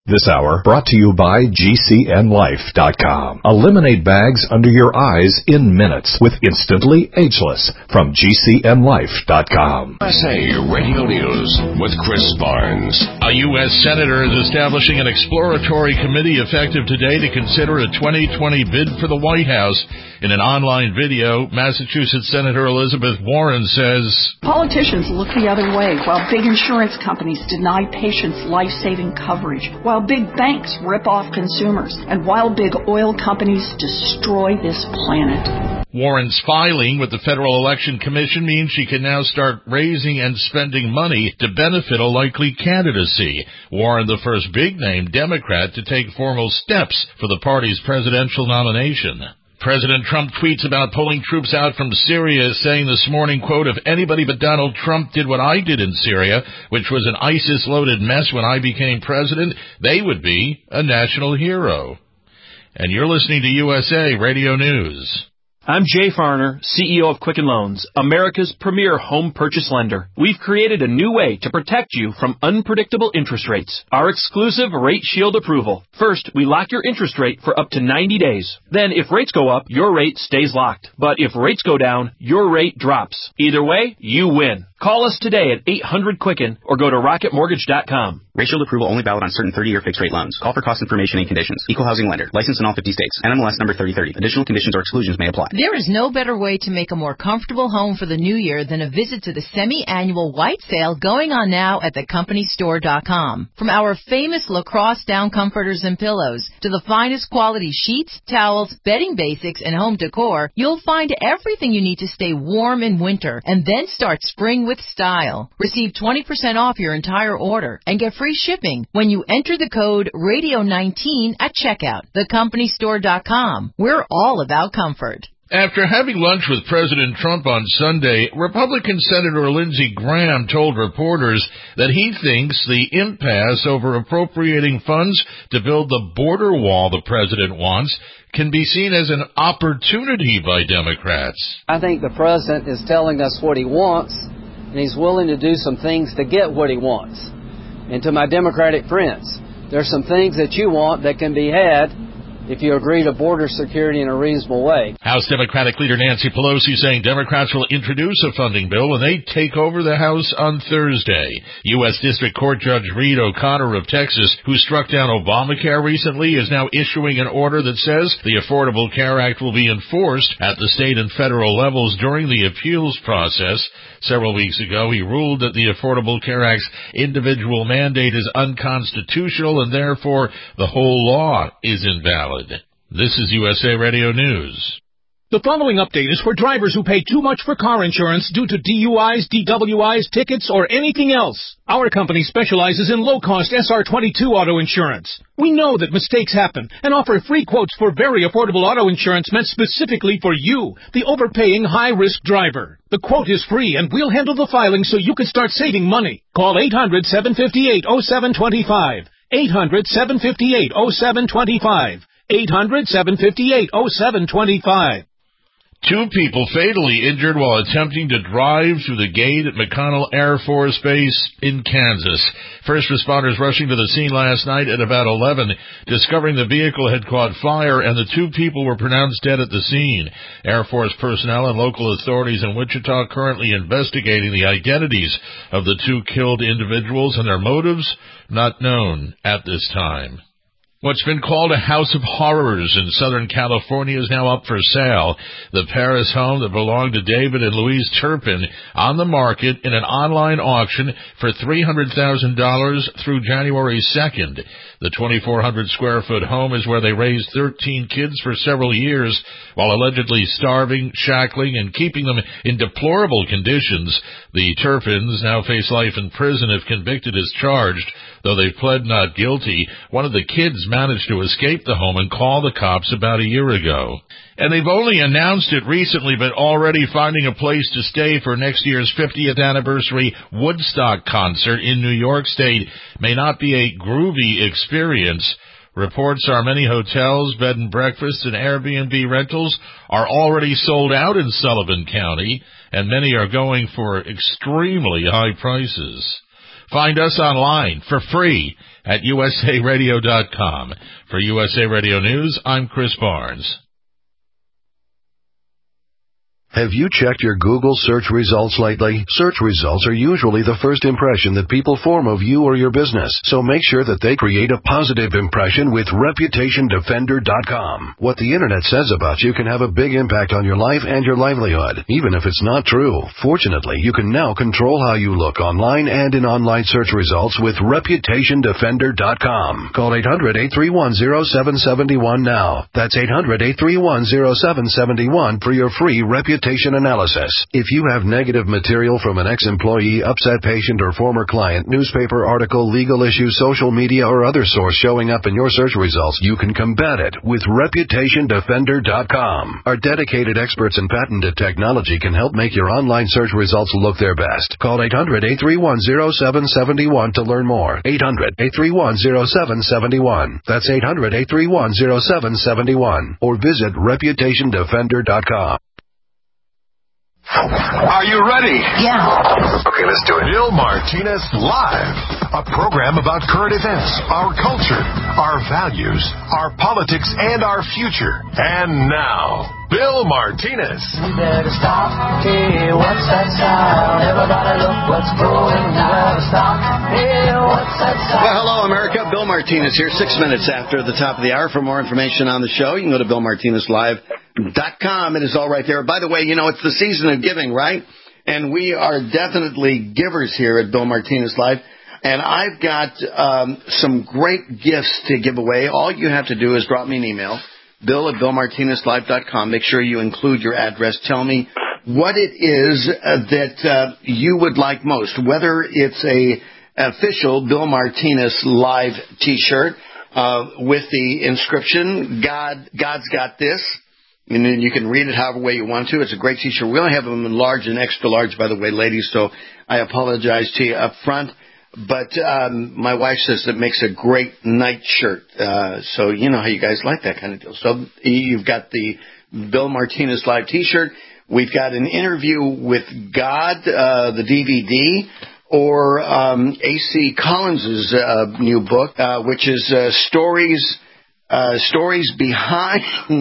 This hour brought to you by GCNLife.com. Eliminate bags under your eyes in minutes with Instantly Ageless from GCNLife.com. USA Radio News with Chris Barnes. A U.S. Senator is establishing an exploratory committee effective today to consider a 2020 bid for the White House. In an online video, Massachusetts Senator Elizabeth Warren says, politicians look the other way while big insurance companies deny patients life-saving coverage, while big banks rip off consumers, and while big oil companies destroy this planet. Warren's filing with the Federal Election Commission means she can now start raising and spending money to benefit a likely candidacy. Warren, the first big-name Democrat to take formal steps for the party's presidential nomination. President Trump tweets about pulling troops out from Syria, saying this morning, quote, if anybody but Donald Trump did what I did in Syria, which was an ISIS-loaded mess when I became president, they would be a national hero. And you're listening to USA Radio News. I'm Jay Farner, CEO of Quicken Loans, America's premier home purchase lender. We've created a new way to protect you from unpredictable interest rates. Our exclusive Rate Shield approval. First, we lock your interest rate for up to 90 days. Then, if rates go up, your rate stays locked. But if rates go down, your rate drops. Either way, you win. Call us today at 800-QUICKEN or go to rocketmortgage.com. Rate Shield approval only valid on certain 30-year fixed-rate loans. Call for cost information and conditions. Equal housing lender. Licensed in all 50 states. NMLS number 3030. Additional conditions or exclusions may apply. There is no better way to make a more comfortable home for the new year than a visit to the semi-annual white sale going on now at thecompanystore.com. From our famous lacrosse down comforters and pillows to the finest quality sheets, towels, bedding basics, and home decor, you'll find everything you need to stay warm in winter and then start spring with style. Receive 20% off your entire order and get free shipping when you enter the code Radio19 at checkout. Thecompanystore.com. We're all about comfort. After having lunch with President Trump on Sunday, Republican Senator Lindsey Graham told reporters that he thinks the impasse over appropriating funds to build the border wall the president wants can be seen as an opportunity by Democrats. I think the president is telling us what he wants, and he's willing to do some things to get what he wants. And to my Democratic friends, there's some things that you want that can be had if you agree to border security in a reasonable way. House Democratic leader Nancy Pelosi saying Democrats will introduce a funding bill when they take over the House on Thursday. U.S. District Court Judge Reed O'Connor of Texas, who struck down Obamacare recently, is now issuing an order that says the Affordable Care Act will be enforced at the state and federal levels during the appeals process. Several weeks ago, he ruled that the Affordable Care Act's individual mandate is unconstitutional and therefore the whole law is invalid. This is USA Radio News. The following update is for drivers who pay too much for car insurance due to DUIs, DWIs, tickets, or anything else. Our company specializes in low-cost SR22 auto insurance. We know that mistakes happen and offer free quotes for very affordable auto insurance meant specifically for you, the overpaying high-risk driver. The quote is free, and we'll handle the filing so you can start saving money. Call 800-758-0725. 800-758-0725. 800-758-0725. Two people fatally injured while attempting to drive through the gate at McConnell Air Force Base in Kansas. First responders rushing to the scene last night at about 11, discovering the vehicle had caught fire and the two people were pronounced dead at the scene. Air Force personnel and local authorities in Wichita currently investigating the identities of the two killed individuals and their motives not known at this time. What's been called a house of horrors in Southern California is now up for sale. The Paris home that belonged to David and Louise Turpin on the market in an online auction for $300,000 through January 2nd. The 2,400-square-foot home is where they raised 13 kids for several years while allegedly starving, shackling, and keeping them in deplorable conditions. The Turpins now face life in prison if convicted as charged. Though they've pled not guilty, one of the kids managed to escape the home and call the cops about a year ago. And they've only announced it recently, but already finding a place to stay for next year's 50th anniversary Woodstock concert in New York State may not be a groovy experience. Reports are many hotels, bed and breakfasts, and Airbnb rentals are already sold out in Sullivan County, and many are going for extremely high prices. Find us online for free at usaradio.com. For USA Radio News, I'm Chris Barnes. Have you checked your Google search results lately? Search results are usually the first impression that people form of you or your business, so make sure that they create a positive impression with ReputationDefender.com. What the Internet says about you can have a big impact on your life and your livelihood, even if it's not true. Fortunately, you can now control how you look online and in online search results with ReputationDefender.com. Call 800-831-0771 now. That's 800-831-0771 for your free reputation analysis. If you have negative material from an ex-employee, upset patient, or former client, newspaper article, legal issue, social media, or other source showing up in your search results, you can combat it with ReputationDefender.com. Our dedicated experts in patented technology can help make your online search results look their best. Call 800-831-0771 to learn more. 800-831-0771. That's 800-831-0771. Or visit ReputationDefender.com. Are you ready? Yeah. Okay, let's do it. Bill Martinez Live, a program about current events, our culture, our values, our politics, and our future. And now, Bill Martinez. We better stop. Hey, what's that sound? Everybody look what's going. We better stop. Hey, what's that sound? Well, hello, America. Bill Martinez here, 6 minutes after the top of the hour. For more information on the show, you can go to BillMartinezLive.com. It is all right there. By the way, you know, it's the season of giving, right? And we are definitely givers here at Bill Martinez Live. And I've got some great gifts to give away. All you have to do is drop me an email, bill@BillMartinezLive.com. Make sure you include your address. Tell me what it is that you would like most, whether it's a official Bill Martinez Live T-shirt with the inscription, God's got this. And then you can read it however way you want to. It's a great T-shirt. We only have them in large and extra large, by the way, ladies, so I apologize to you up front. But my wife says it makes a great night shirt. So you know how you guys like that kind of deal. So you've got the Bill Martinez Live T-shirt. We've got an interview with God, the DVD, or A.C. Collins's new book, which is stories behind,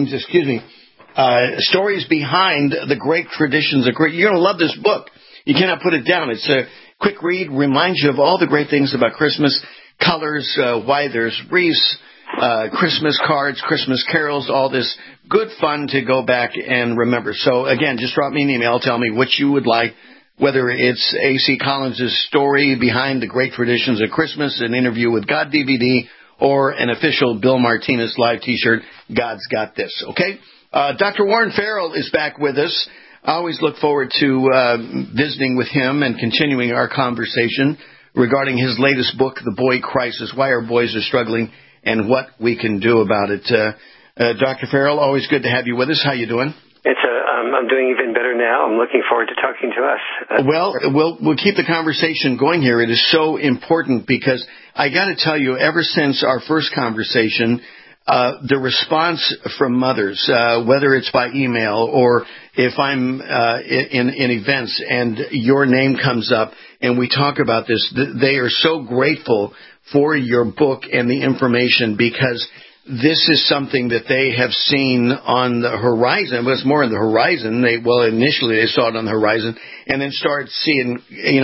stories behind the great traditions of great. You're going to love this book. You cannot put it down. It's a quick read, reminds you of all the great things about Christmas, colors, why there's wreaths, Christmas cards, Christmas carols, all this good fun to go back and remember. So, again, just drop me an email. Tell me what you would like, whether it's A.C. Collins' story behind the great traditions of Christmas, an interview with God DVD, or an official Bill Martinez Live T-shirt, God's Got This, okay? Dr. Warren Farrell is back with us. I always look forward to visiting with him and continuing our conversation regarding his latest book, The Boy Crisis, Why Our Boys Are Struggling and What We Can Do About It. Dr. Farrell, always good to have you with us. How you doing? I'm doing even better now. I'm looking forward to talking to us. We'll keep the conversation going here. It is so important because I got to tell you, ever since our first conversation, the response from mothers, whether it's by email or if I'm in events and your name comes up and we talk about this, they are so grateful for your book and the information because this is something that they have seen on the horizon. It was more on the horizon. Initially they saw it on the horizon and then started seeing,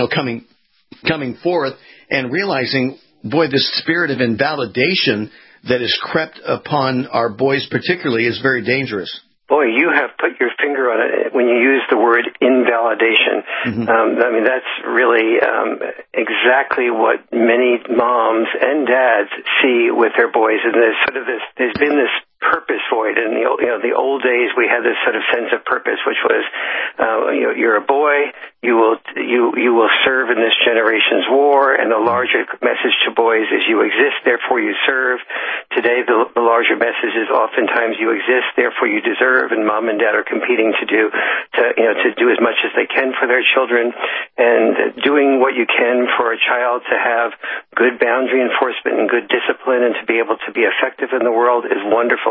coming forth and realizing, boy, this spirit of invalidation that has crept upon our boys particularly is very dangerous. Boy, you have put your finger on it when you use the word invalidation. Mm-hmm. That's really exactly what many moms and dads see with their boys. And there's been this purpose void. In the old days, we had this sort of sense of purpose, which was, you're a boy, you will serve in this generation's war, and the larger message to boys is you exist, therefore you serve. Today, the larger message is oftentimes you exist, therefore you deserve, and mom and dad are competing to do as much as they can for their children, and doing what you can for a child to have good boundary enforcement and good discipline and to be able to be effective in the world is wonderful.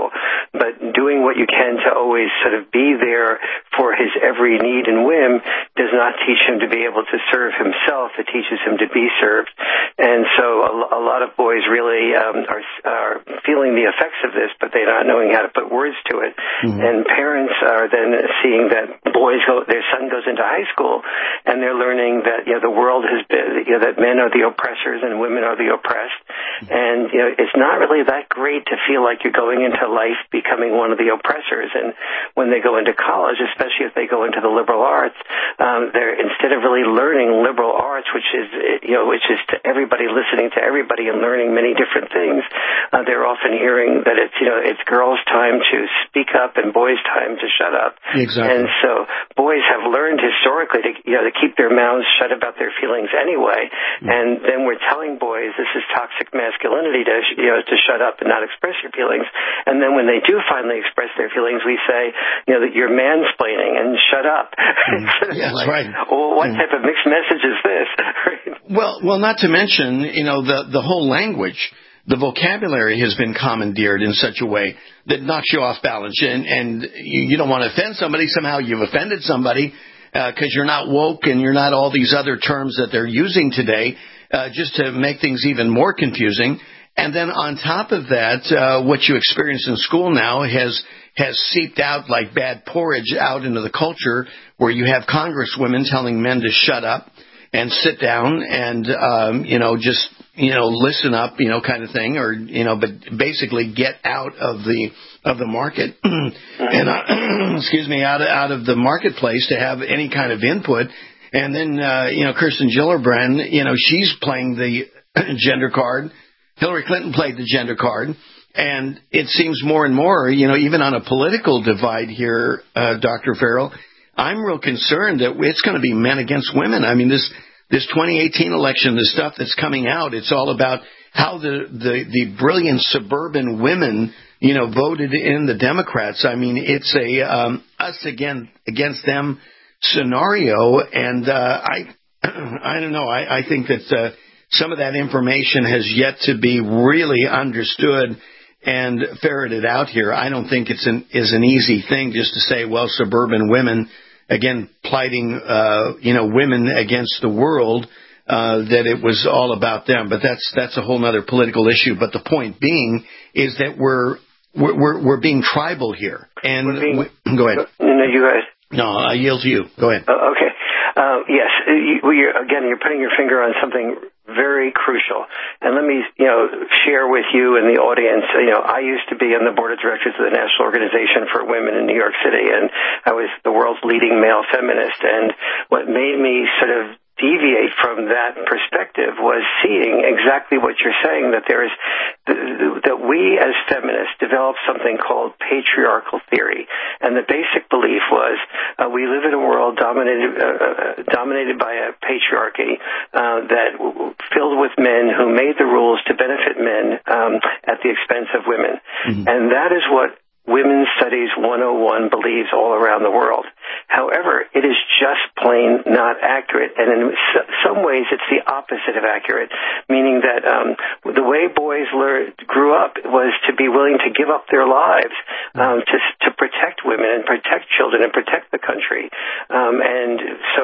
people. But doing what you can to always sort of be there for his every need and whim does not teach him to be able to serve himself. It teaches him to be served. And so a lot of boys really are feeling the effects of this, but they're not knowing how to put words to it. Mm-hmm. And parents are then seeing that their son goes into high school, and they're learning that the world has been, that men are the oppressors and women are the oppressed. Mm-hmm. And it's not really that great to feel like you're going into life becoming one of the oppressors. And when they go into college, especially if they go into the liberal arts, they're, instead of really learning liberal arts, which is to everybody, listening to everybody and learning many different things, they're often hearing that it's girls' time to speak up and boys' time to shut up. Exactly. And so boys have learned historically to keep their mouths shut about their feelings anyway. And then we're telling boys this is toxic masculinity to shut up and not express your feelings. And then when they do finally express their feelings, we say that you're mansplaining and shut up. Yes, right. Well, what type of mixed message is this? Well, not to mention, the whole language, the vocabulary has been commandeered in such a way that knocks you off balance, and you don't want to offend somebody. Somehow you've offended somebody because you're not woke and you're not all these other terms that they're using today, just to make things even more confusing. And then on top of that, what you experience in school now has seeped out like bad porridge out into the culture, where you have congresswomen telling men to shut up and sit down and, just, listen up, kind of thing, or, but basically get out of the market and, excuse me, out of the marketplace to have any kind of input. And then, Kirsten Gillibrand, she's playing the gender card. Hillary Clinton played the gender card. And it seems more and more, even on a political divide here, Dr. Farrell, I'm real concerned that it's going to be men against women. I mean, this 2018 election, the stuff that's coming out, it's all about how the brilliant suburban women, voted in the Democrats. I mean, it's a us against them scenario. And I don't know. I think that some of that information has yet to be really understood and ferreted out here. I don't think is an easy thing just to say, well, suburban women, again, plighting, women against the world, that it was all about them. But that's a whole other political issue. But the point being is that we're being tribal here. And go ahead. No, you guys. No, I yield to you. Go ahead. Okay. Yes. You're putting your finger on something very crucial. And let me, share with you and the audience, I used to be on the board of directors of the National Organization for Women in New York City, and I was the world's leading male feminist. And what made me sort of deviate from that perspective was seeing exactly what you're saying, that that we as feminists developed something called patriarchal theory. And the basic belief was we live in a world dominated by a patriarchy that filled with men who made the rules to benefit men at the expense of women. Mm-hmm. And that is what Women's Studies 101 believes all around the world. However, it is just plain not accurate, and in some ways it's the opposite of accurate, meaning that the way boys grew up was to be willing to give up their lives to protect women and protect children and protect the country. And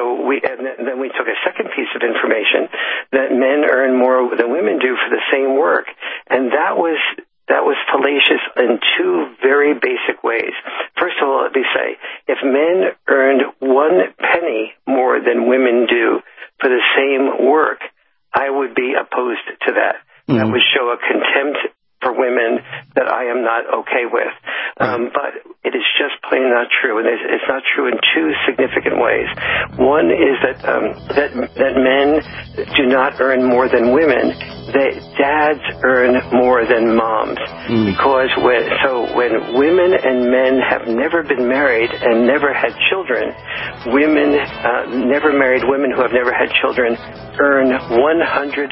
then we took a second piece of information that men earn more than women do for the same work, and that was fallacious in two very basic ways. First of all, let me say, if men earned 1 penny more than women do for the same work, I would be opposed to that. Mm-hmm. That would show a contempt for women that I am not okay with. But it is just plain not true, and it's not true in two significant ways. One is that men do not earn more than women. Dads earn more than moms, because when women and men have never been married and never had children, never married women who have never had children earn 117%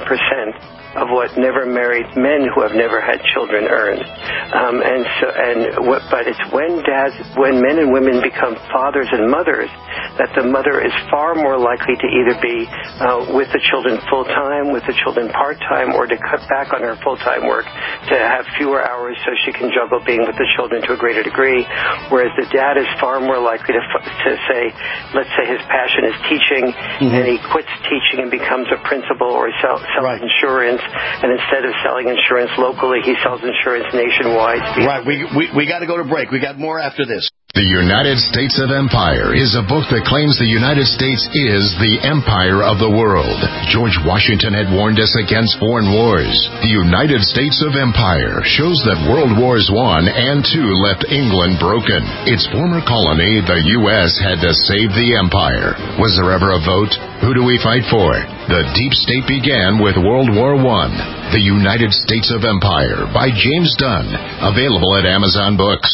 of what never married men who have never had children earn. And but it's when men and women become fathers and mothers, that the mother is far more likely to either be with the children full-time, with the children part-time, or to cut back on her full-time work to have fewer hours so she can juggle being with the children to a greater degree, whereas the dad is far more likely to say, let's say his passion is teaching, and he quits teaching and becomes a principal or sells insurance, and instead of selling insurance locally, he sells insurance nationwide. Right, we got to go to break. We got more after this. The United States of Empire is a book that claims the United States is the empire of the world. George Washington had warned us against foreign wars. The United States of Empire shows that World Wars I and II left England broken. Its former colony, the U.S., had to save the empire. Was there ever a vote? Who do we fight for? The deep state began with World War I. The United States of Empire by James Dunn. Available at Amazon Books.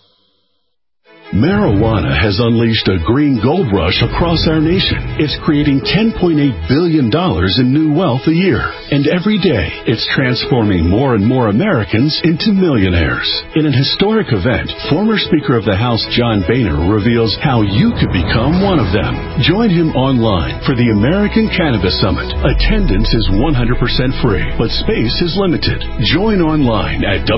Marijuana has unleashed a green gold rush across our nation. It's creating $10.8 billion in new wealth a year. And every day, it's transforming more and more Americans into millionaires. In an historic event, former Speaker of the House John Boehner reveals how you could become one of them. Join him online for the American Cannabis Summit. Attendance is 100% free, but space is limited. Join online at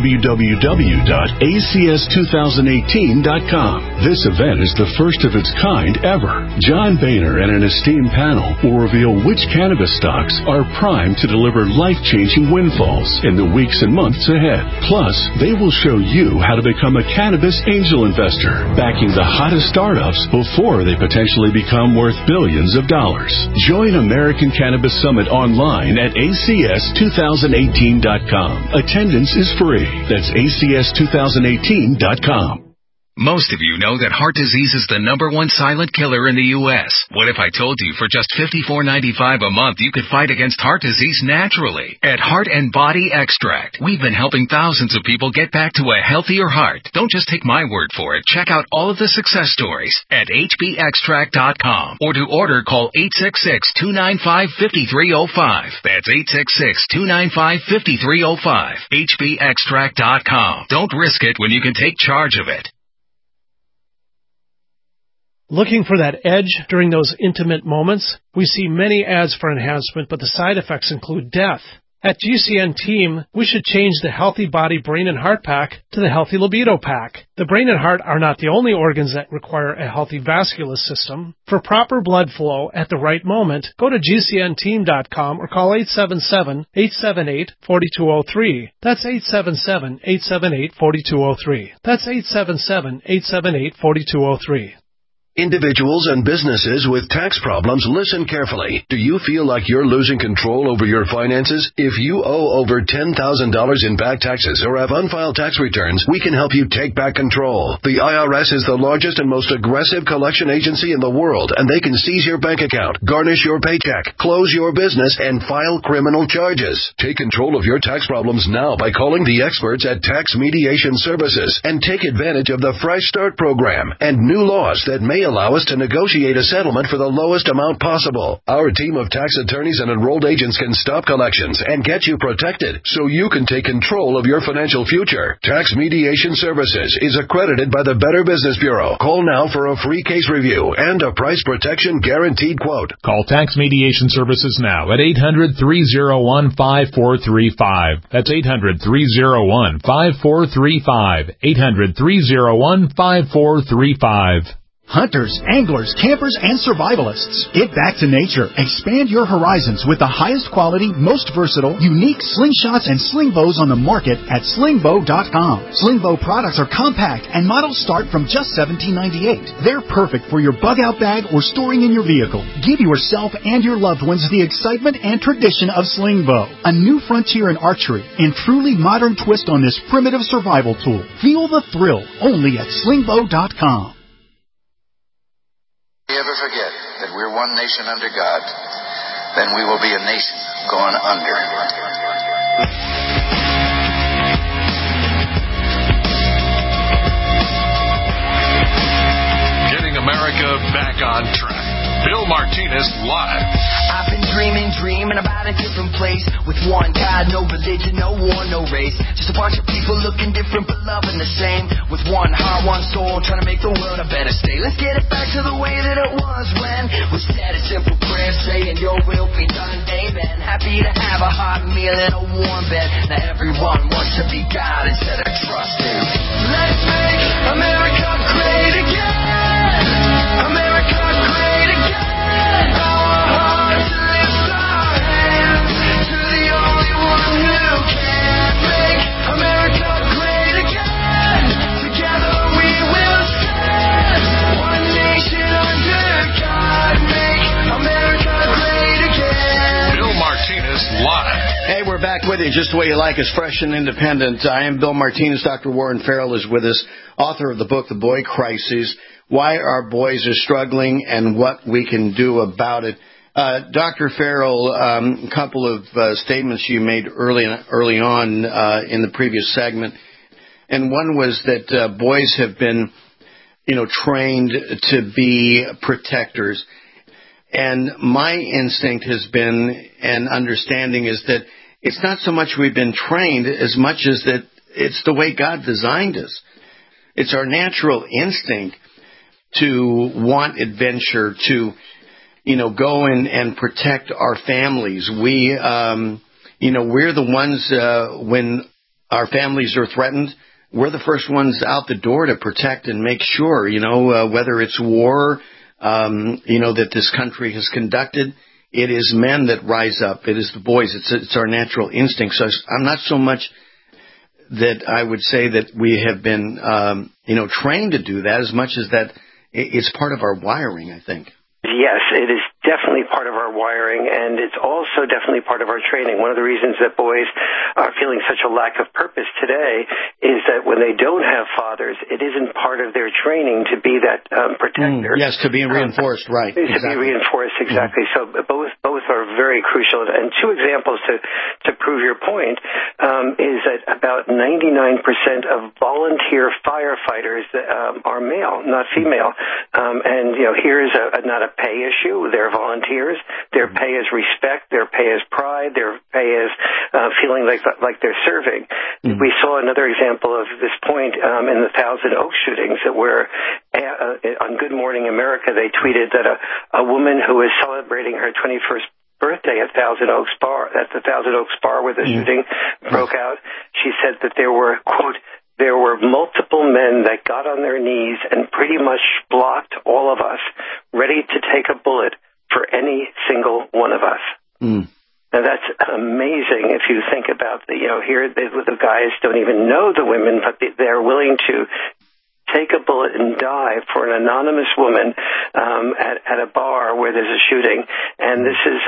www.acs2018.com. This event is the first of its kind ever. John Boehner and an esteemed panel will reveal which cannabis stocks are primed to deliver life-changing windfalls in the weeks and months ahead. Plus, they will show you how to become a cannabis angel investor, backing the hottest startups before they potentially become worth billions of dollars. Join American Cannabis Summit online at acs2018.com. Attendance is free. That's acs2018.com. Most of you know that heart disease is the #1 silent killer in the U.S. What if I told you for just $54.95 a month you could fight against heart disease naturally? At Heart and Body Extract, we've been helping thousands of people get back to a healthier heart. Don't just take my word for it. Check out all of the success stories at hbextract.com, or to order, call 866-295-5305. That's 866-295-5305. hbextract.com. Don't risk it when you can take charge of it. Looking for that edge during those intimate moments? We see many ads for enhancement, but the side effects include death. At GCN Team, we should change the Healthy Body, Brain, and Heart Pack to the Healthy Libido Pack. The brain and heart are not the only organs that require a healthy vascular system. For proper blood flow at the right moment, go to GCNteam.com or call 877-878-4203. That's 877-878-4203. That's 877-878-4203. Individuals and businesses with tax problems, listen carefully. Do you feel like you're losing control over your finances? If you owe over $10,000 in back taxes or have unfiled tax returns, we can help you take back control. The IRS is the largest and most aggressive collection agency in the world, and they can seize your bank account, garnish your paycheck, close your business, and file criminal charges. Take control of your tax problems now by calling the experts at Tax Mediation Services and take advantage of the Fresh Start program and new laws that may allow us to negotiate a settlement for the lowest amount possible. Our team of tax attorneys and enrolled agents can stop collections and get you protected so you can take control of your financial future. Tax Mediation Services is accredited by the Better Business Bureau. Call now for a free case review and a price protection guaranteed quote. Call Tax Mediation Services now at 800-301-5435. That's 800-301-5435. 800-301-5435. Hunters, anglers, campers, and survivalists. Get back to nature. Expand your horizons with the highest quality, most versatile, unique slingshots and sling bows on the market at slingbow.com. Slingbow products are compact and models start from just $17.98. They're perfect for your bug-out bag or storing in your vehicle. Give yourself and your loved ones the excitement and tradition of Slingbow, a new frontier in archery and truly modern twist on this primitive survival tool. Feel the thrill only at slingbow.com. If we ever forget that we're one nation under God, then we will be a nation going under. Getting America back on track. Bill Martinez live. I've been dreaming about a different place with one God, no religion, no war, no race. Just a bunch of people looking different but loving the same, with one heart, one soul, trying to make the world a better state. Let's get it back to the way that it was when we said a simple prayer saying your will be done, amen. Happy to have a hot meal and a warm bed. Now everyone wants to be God instead of trusting. Let's make America great again. America great again. Our hearts lift our hands to the only one who can make America great again. Together we will stand. One nation under God. Make America great again. Bill Martinez Live. Hey, we're back with you just the way you like us, fresh and independent. I am Bill Martinez. Dr. Warren Farrell is with us, author of the book, The Boy Crisis, Why Our Boys Are Struggling and What We Can Do About It. Dr. Farrell, a couple of statements you made early on in the previous segment, and one was that boys have been, trained to be protectors. And my instinct has been, and understanding is that it's not so much we've been trained as much as that it's the way God designed us. It's our natural instinct to want adventure, to, go in and protect our families. We're the ones, when our families are threatened, we're the first ones out the door to protect and make sure, whether it's war, that this country has conducted. It is men that rise up. It is the boys. It's our natural instinct. So I'm not so much that I would say that we have been, trained to do that as much as that it's part of our wiring, I think. Yes, it is definitely part of our wiring, and it's also definitely part of our training. One of the reasons that boys are feeling such a lack of purpose today is that when they don't have fathers, it isn't part of their training to be that protector. Yes, to be reinforced, right. To be reinforced, exactly. So both are very crucial. And two examples to prove your point is that about 99% of volunteer firefighters are male, not female. And, here's not a pay issue. They're volunteers. Their pay is respect. Their pay is pride. Their pay is feeling like they're serving. We saw another example of this point in the Thousand Oaks shootings, where on Good Morning America they tweeted that a woman who was celebrating her 21st birthday at Thousand Oaks Bar, where the shooting broke out, she said that there were, quote, there were multiple men that got on their knees and pretty much blocked all of us, ready to take a bullet for any single one of us. Now that's amazing if you think about here the guys don't even know the women, but they're willing to take a bullet and die for an anonymous woman at a bar where there's a shooting. And this is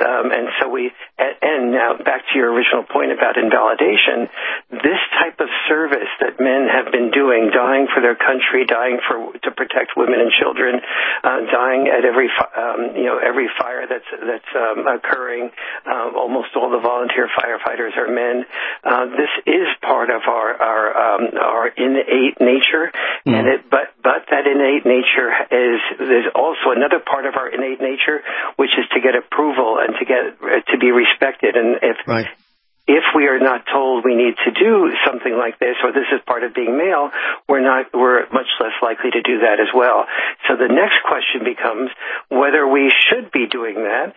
and now back to your original point about invalidation, this type of service that men have been doing, dying for their country, dying to protect women and children, dying at every fire that's occurring. Almost all the volunteer firefighters are men. This is part of our innate nature, and but that innate nature there's also another part of our innate nature, which is to get approval and to be respected. And if we are not told we need to do something like this, or this is part of being male, we're much less likely to do that as well. So the next question becomes whether we should be doing that,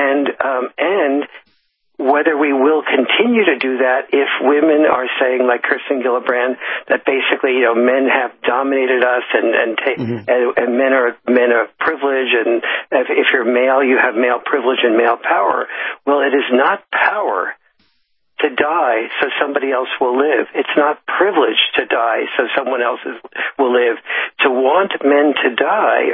and whether we will continue to do that if women are saying, like Kirsten Gillibrand, that basically men have dominated us and men are privileged, and if you're male, you have male privilege and male power. Well, it is not power to die so somebody else will live. It's not privilege to die so someone else will live. To want men to die,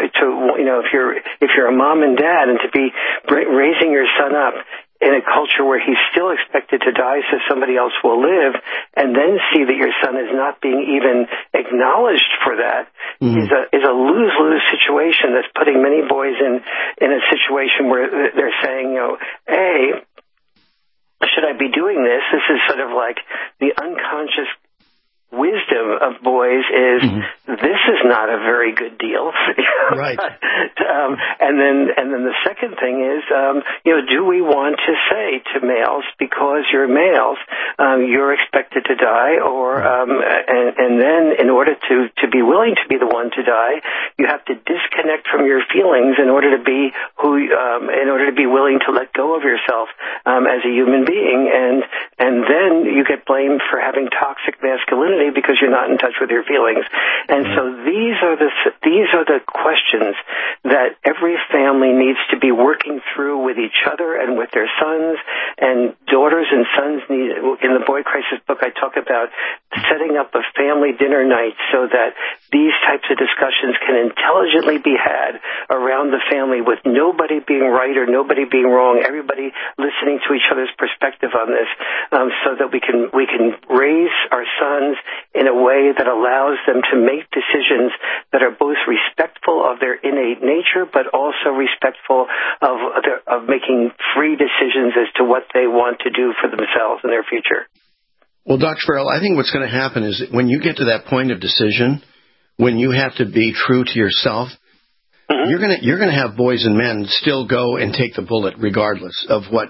if you're a mom and dad, and to be raising your son up in a culture where he's still expected to die so somebody else will live, and then see that your son is not being even acknowledged for that, is a lose-lose situation that's putting many boys in a situation where they're saying, hey, should I be doing this? This is sort of like the unconscious wisdom of boys is this is not a very good deal. Right. And then the second thing is, do we want to say to males, because you're males, you're expected to die, or and then in order to be willing to be the one to die, you have to disconnect from your feelings in order to be willing to let go of yourself as a human being, and then you get blamed for having toxic masculinity because you're not in touch with your feelings. And so these are the questions that every family needs to be working through with each other and with their sons and daughters and sons. In the Boy Crisis book, I talk about setting up a family dinner night so that these types of discussions can intelligently be had around the family with nobody being right or nobody being wrong, everybody listening to each other's perspective on this, so that we can raise our sons in a way that allows them to make decisions that are both respectful of their innate nature, but also respectful of making free decisions as to what they want to do for themselves in their future. Well, Dr. Farrell, I think what's going to happen is when you get to that point of decision, when you have to be true to yourself, you're going to have boys and men still go and take the bullet regardless of what,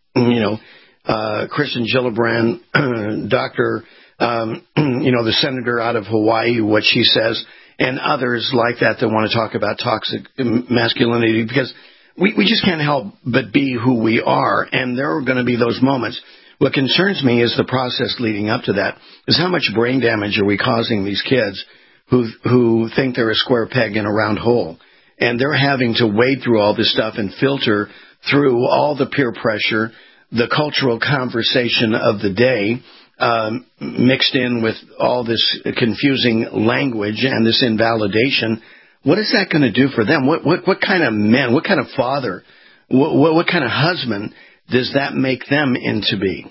Kristen Gillibrand, Dr. The senator out of Hawaii, what she says, and others like that want to talk about toxic masculinity, because we just can't help but be who we are, and there are going to be those moments. What concerns me is the process leading up to that, is how much brain damage are we causing these kids who think they're a square peg in a round hole, and they're having to wade through all this stuff and filter through all the peer pressure, the cultural conversation of the day, mixed in with all this confusing language and this invalidation. What is that going to do for them? What kind of man, what kind of father, what kind of husband does that make them into be?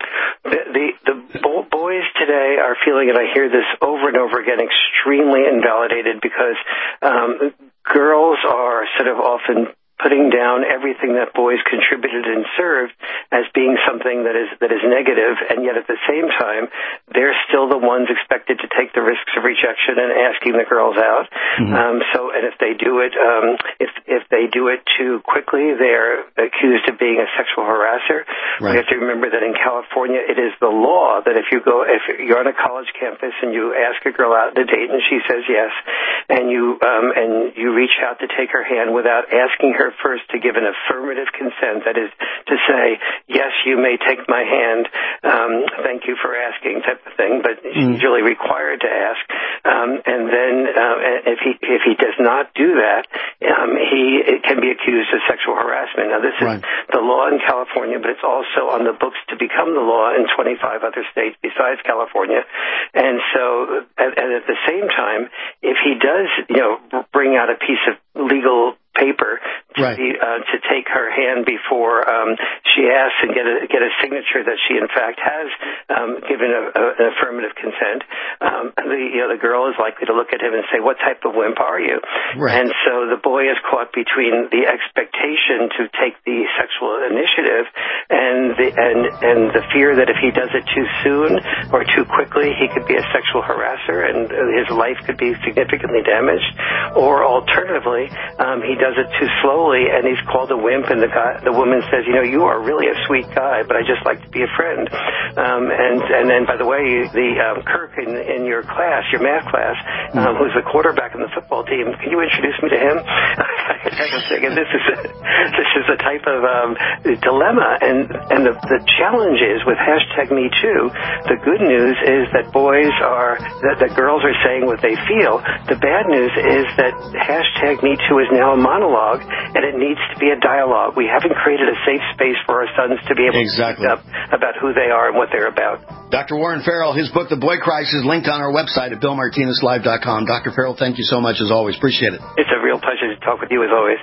The boys today are feeling, and I hear this over and over again, extremely invalidated because girls are sort of often putting down everything that boys contributed and served as being something that is negative, and yet at the same time, they're still the ones expected to take the risks of rejection and asking the girls out. And if they do it, if they do it too quickly, they're accused of being a sexual harasser. Right. We have to remember that in California, it is the law that if you're on a college campus and you ask a girl out on a date and she says yes, and you reach out to take her hand without asking her first to give an affirmative consent, that is to say, yes, you may take my hand, thank you for asking, type of thing, but she's really required to ask. And then if he does not do that, he can be accused of sexual harassment. Now, this is the law in California, but it's also on the books to become the law in 25 other states besides California. And so, and at the same time, if he does, bring out a piece of legal paper to take her hand before she asks and get a signature that she in fact has given an affirmative consent, the girl is likely to look at him and say, "What type of wimp are you?" And so the boy is caught between the expectation to take the sexual initiative and the fear that if he does it too soon or too quickly, he could be a sexual harasser and his life could be significantly damaged. Or alternatively, he does it too slowly and he's called a wimp, and the woman says, "You are really a sweet guy, but I just like to be a friend." And then, by the way, Kirk in your class, your math class, who's the quarterback in the football team, can you introduce me to him? This is a type of dilemma, and the challenge is with #MeToo. The good news is that that girls are saying what they feel. The bad news is that #MeToo is now a monologue, and it needs to be a dialogue. We haven't created a safe space for our sons to be able to speak up about who they are and what they're about. Dr. Warren Farrell, his book, The Boy Crisis, is linked on our website at BillMartinezLive.com. Dr. Farrell, thank you so much as always. Appreciate it. It's a real pleasure to talk with you as always.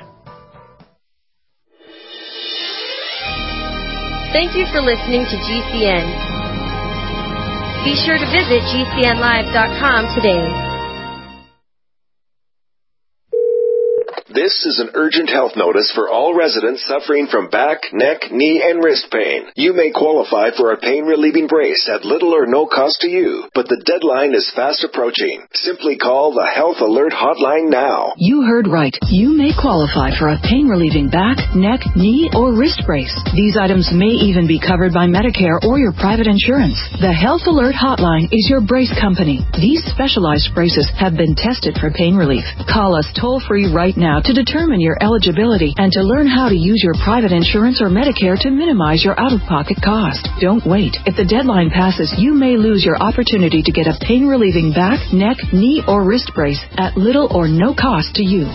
Thank you for listening to GCN. Be sure to visit GCNlive.com today. This is an urgent health notice for all residents suffering from back, neck, knee, and wrist pain. You may qualify for a pain-relieving brace at little or no cost to you, but the deadline is fast approaching. Simply call the Health Alert Hotline now. You heard right. You may qualify for a pain-relieving back, neck, knee, or wrist brace. These items may even be covered by Medicare or your private insurance. The Health Alert Hotline is your brace company. These specialized braces have been tested for pain relief. Call us toll-free right now to determine your eligibility and to learn how to use your private insurance or Medicare to minimize your out-of-pocket cost. Don't wait. If the deadline passes, you may lose your opportunity to get a pain-relieving back, neck, knee, or wrist brace at little or no cost to you.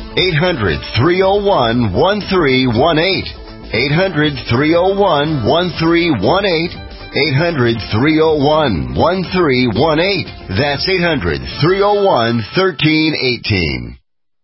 800-301-1318. 800-301-1318. 800-301-1318. That's 800-301-1318.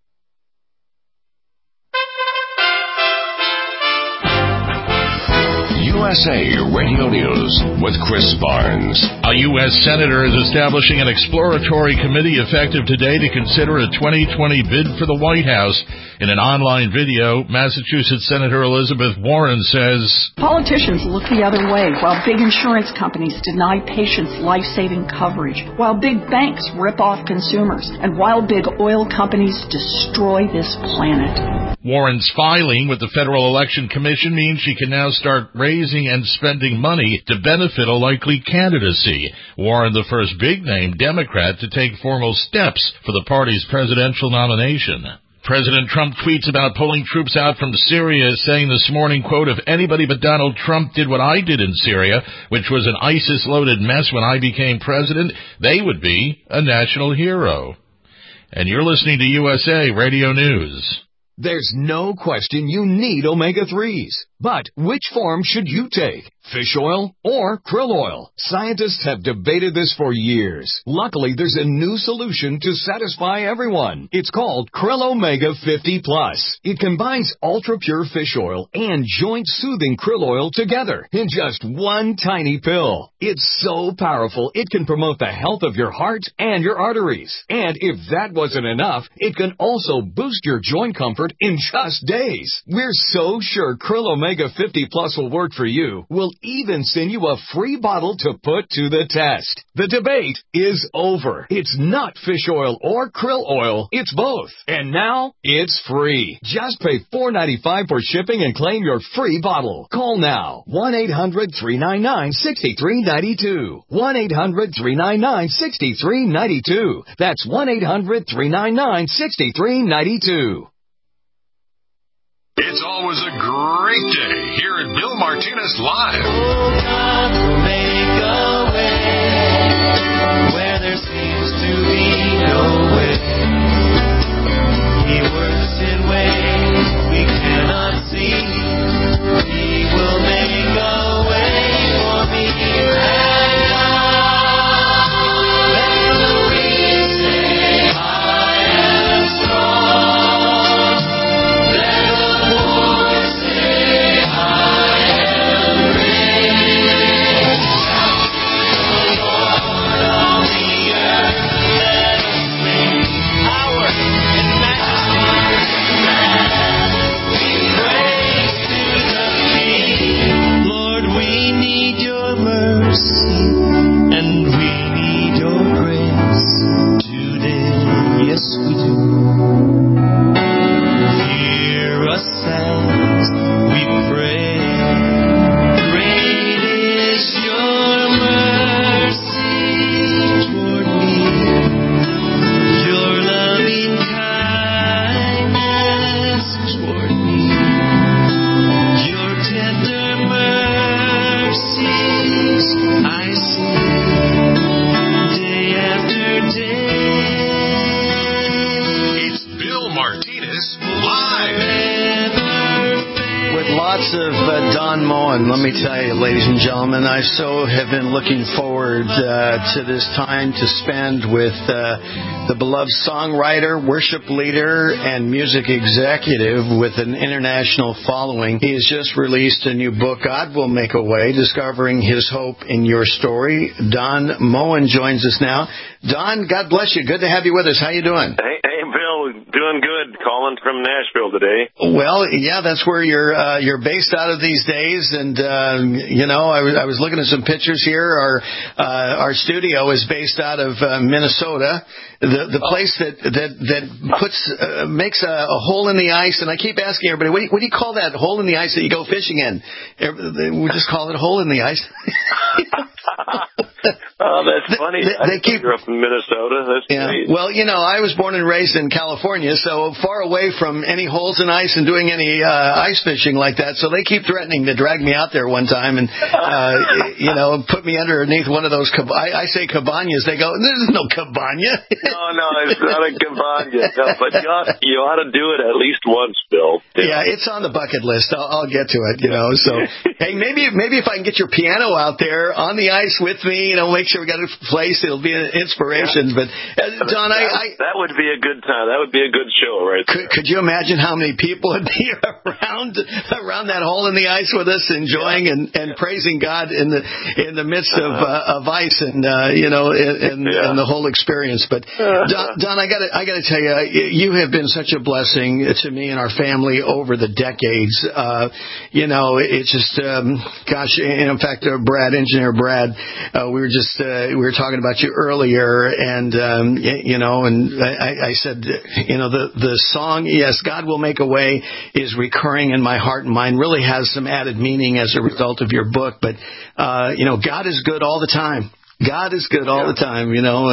USA Radio News with Chris Barnes. A U.S. Senator is establishing an exploratory committee effective today to consider a 2020 bid for the White House. In an online video, Massachusetts Senator Elizabeth Warren says, politicians look the other way while big insurance companies deny patients life-saving coverage, while big banks rip off consumers, and while big oil companies destroy this planet. Warren's filing with the Federal Election Commission means she can now start raising and spending money to benefit a likely candidacy. Warren, the first big-name Democrat to take formal steps for the party's presidential nomination. President Trump tweets about pulling troops out from Syria, saying this morning, quote, if anybody but Donald Trump did what I did in Syria, which was an ISIS-loaded mess when I became president, they would be a national hero. And you're listening to USA Radio News. There's no question you need omega-3s. But which form should you take? Fish oil or krill oil? Scientists have debated this for years. Luckily, there's a new solution to satisfy everyone. It's called Krill Omega 50 Plus. It combines ultra-pure fish oil and joint-soothing krill oil together in just one tiny pill. It's so powerful, it can promote the health of your heart and your arteries. And if that wasn't enough, it can also boost your joint comfort in just days. We're so sure Krill Omega 50 Plus will work for you. We'll even send you a free bottle to put to the test. The debate is over. It's not fish oil or krill oil. It's both. And now, it's free. Just pay $4.95 for shipping and claim your free bottle. Call now. 1-800-399-6392. 1-800-399-6392. That's 1-800-399-6392. It's always a great day here at Bill Martinez Live. Oh, God will make a way where there seems to be no way. He works in ways we cannot see. He will make a way for me. And let the weak say, I am strong. And we need your grace today. Yes, we do. Hear us as we pray. Great is your mercy toward me. Your loving kindness toward me. Your tender mercies I see day after day. It's Bill Martinez Live. With lots of Don Moen, let me tell you, ladies and gentlemen, I so have been looking forward to this time to spend with the beloved songwriter, worship leader, and music executive with an international following. He has just released a new book, God Will Make a Way, Discovering His Hope in Your Story. Don Moen joins us now. Don, God bless you. Good to have you with us. How you doing? Hey, Bill, doing good. Calling from Nashville today. Well, yeah, that's where you're based out of these days, and I was looking at some pictures here. Our studio is based out of Minnesota, the place that makes a hole in the ice. And I keep asking everybody, what do you call that hole in the ice that you go fishing in? We just call it a hole in the ice. Oh, that's funny. I grew up in Minnesota. That's great. Well, I was born and raised in California, so far away from any holes in ice and doing any ice fishing like that. So they keep threatening to drag me out there one time and, put me underneath one of those. I say cabanas. They go, "There's no cabana." No, it's not a cabana. No, but you ought to do it at least once, Bill. Yeah, it's on the bucket list. I'll get to it. So hey, maybe if I can get your piano out there on the ice with me, make sure we got a place. It'll be an inspiration. But Don, that would be a good time. That would be a good show, right? Could you imagine how many people would be around that hole in the ice with us, enjoying and praising God in the midst of ice and the whole experience? But Don, I got to tell you, you have been such a blessing to me and our family over the decades. It's just gosh. In fact, Engineer Brad, we were talking about you earlier, and I said, the song, "Yes, God Will Make a Way," is recurring in my heart and mind. Really has some added meaning as a result of your book. But God is good all the time. God is good all the time,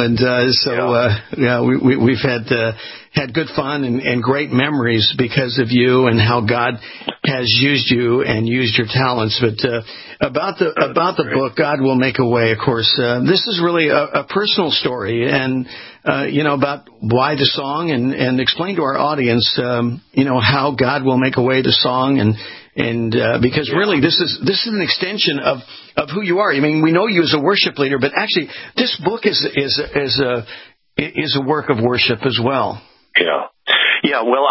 we've had good fun and great memories because of you and how God has used you and used your talents. But about the book, God Will Make a Way, of course, this is really a personal story, and about why the song, and explain to our audience, how God will make a way, the song, and because really this is an extension of who you are. I mean, we know you as a worship leader, but actually this book is a work of worship as well. Yeah. Well,